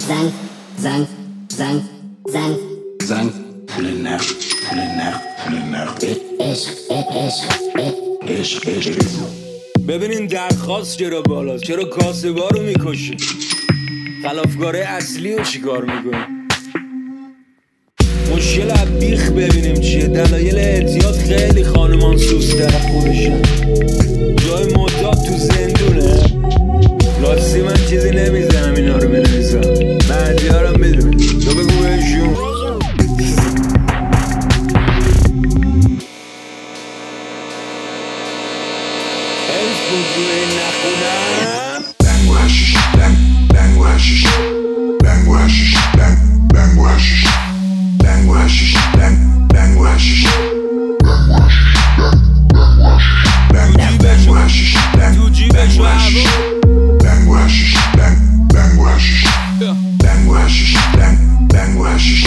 زنگ پول نقد عشق. ببینین درخواست چرا بالاست، چرا کاسبا رو میکشی؟ خلافکاره اصلی رو چیکار میکنی؟ مشکل بیخ ببینیم چیه. دلایل اعتیاد خیلی خانمان سوستر خودشن، جای معتاد تو زندونه. راستی من چیزی نمیزنم اینا رو بنویسم، مهدیارم میدونه. تو بگو بهشون حیف بود روی این نخونم. بنگ و حشیش بنگ و حشیش بنگ و حشیش بنگ و حشیش بنگ و حشیش بنگ و حشیش بنگ و حشیش تو جیبش و هوا بنگ و حشیش بنگ و حشیش بنگ و حشیش بنگ و حشیش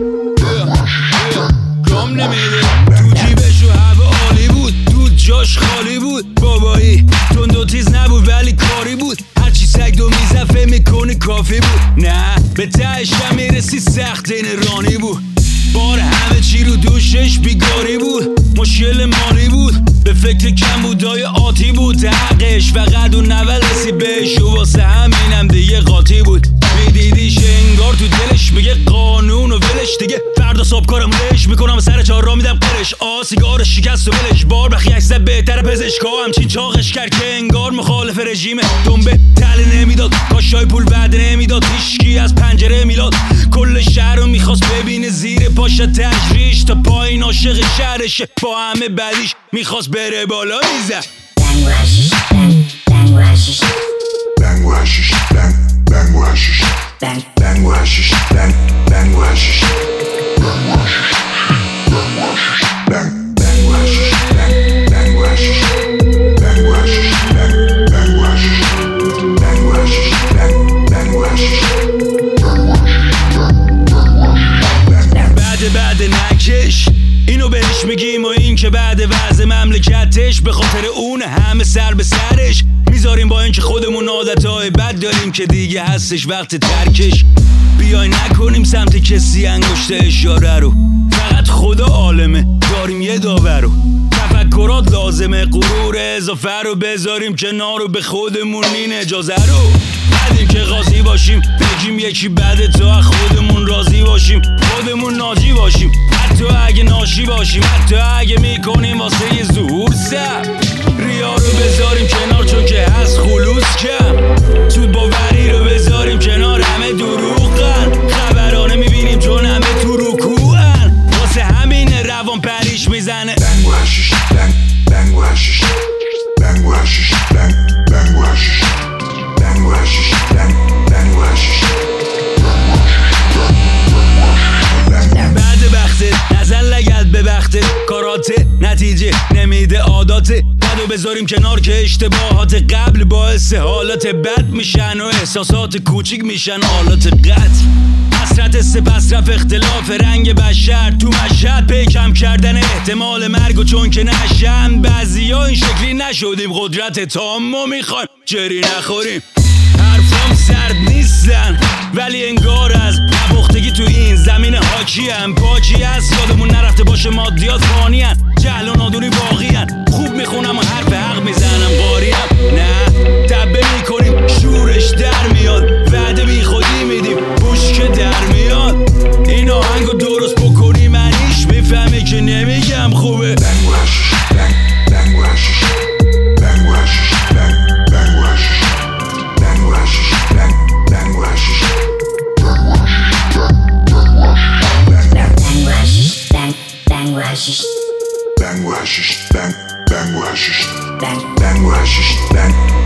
کام نمیده. تو جیبش و هوا عالی بود، دود جاش خالی بود. بابایی تند و تیز نبود ولی کاری بود. هرچی سگ دو میزفه میکنه کافی بود. نه به تهش هم میرسی سخت این رانی بود. بار همه چی رو دوشش بیگاری بود. مشکل مالی بود، به فکر کم بودای آتی بود. حقش فقط اون نول رسی بهش و واسه همینم دیگه قاطی بود. میدیدیش انگار تو دلش میگه قانون و ولش دیگه. فردا صبح کارم لش میکنم سر چهار را میدم قرش. سیگارش شکست و ولش بار بخی اکسه بهتره پزشکا همچین چاقش کرد که انگار مخالف رژیمه. دنبه تله نمیداد، کاشای پول وعده نمیداد. هیچکی از پنجره میلاد، کل شهر رو میخواست ببینه زیر پاش تجریش. تا پایین عاشق شهرشه با همه بدیش میخواست بره بالا میزد. بنگ و حشیش بنگ و حشیش بنگ و حشیش بنگ و حشیش بنگ و حشیش بنگ و حشیش بعد نکش اینو بهش میگیم و این که بعد وضع مملکتش به خاطر اون همه سر به سرش میذاریم. با اینکه خودمون عادتهای بد داریم که دیگه هستش وقت ترکش. بیای نکنیم سمت کسی انگشت اشاره رو، فقط خدا عالمه داریم یه داور رو. تفکرات لازمه، غرور اضافه رو بذاریم کنار رو. به خودمون این اجازه رو ندیم که قاضی باشیم بگیم یکی بده تا خودمون راضی باشیم. خودمون ناجی باشیم حتی اگه ناشی باشیم، حتی اگه میکنیم واسه یه ظهور سر. ریا رو بذاریم کنار چون که هست خلوص کم. سود باوری رو بذاریم کنار، همه دروغن. خبرانه میبینیم چون همه تو رکوعن. واسه همین روان پریش میزنه. بنگ و حشیش بنگ و حشیش بنگ و حشیش بنگ و حشیش بنگ و حشیش بنگ و حشیش بعد بختت نزن لگد به بختت. کاراته نتیجه نمیده عاداته. بدو بذاریم کنار که اشتباهات قبل باعث حالات بد میشن و احساسات کوچیک میشن حالات قتل. حسرت سپس رفت اختلاف رنگ بشر تو مشهد. پیکم کردن احتمال مرگ و چون که نشن بعضیا این شکلی نشدیم. قدرت تامو میخوایم جری نخوریم. حرفام سرد نیستن ولی انگار از نبختگی تو این زمین حاکی هم. پاکی هست یادمون نرفته باشه مادیات فانی هن. جهل و نادونی باقی هن. خوب میخونم و حرف حق میزنم قاری هم. نه تبه میکنیم شورش در میاد. وعده بی خودی میدیم بوش که در میاد. این آهنگو درست بکنی منیش میفهمی که نمیگم خوبه. بنگ و حشیش بنگ و حشیش بنگ و حشیش بنگ و حشیش بنگ و حشیش بنگ و حشیش بنگ و حشیش بنگ و حشیش بنگ و حشیش بنگ و حشیش